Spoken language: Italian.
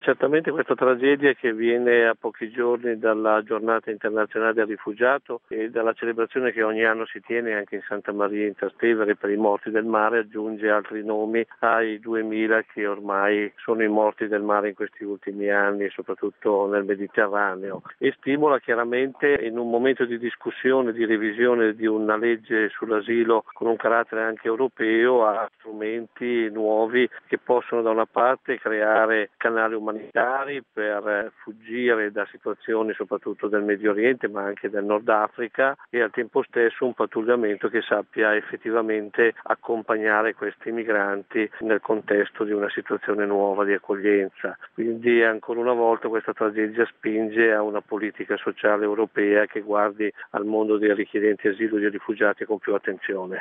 Certamente questa tragedia che viene a pochi giorni dalla giornata internazionale del rifugiato e dalla celebrazione che ogni anno si tiene anche in Santa Maria in Trastevere per i morti del mare aggiunge altri nomi ai 2000 che ormai sono i morti del mare in questi ultimi anni, soprattutto nel Mediterraneo, e stimola chiaramente in un momento di discussione, di revisione di una legge sull'asilo con un carattere anche europeo a strumenti nuovi che possono da una parte creare canali umanitari per fuggire da situazioni soprattutto del Medio Oriente ma anche del Nord Africa e al tempo stesso un pattugliamento che sappia effettivamente accompagnare questi migranti nel contesto di una situazione nuova di accoglienza. Quindi ancora una volta questa tragedia spinge a una politica sociale europea che guardi al mondo dei richiedenti asilo e dei rifugiati con più attenzione.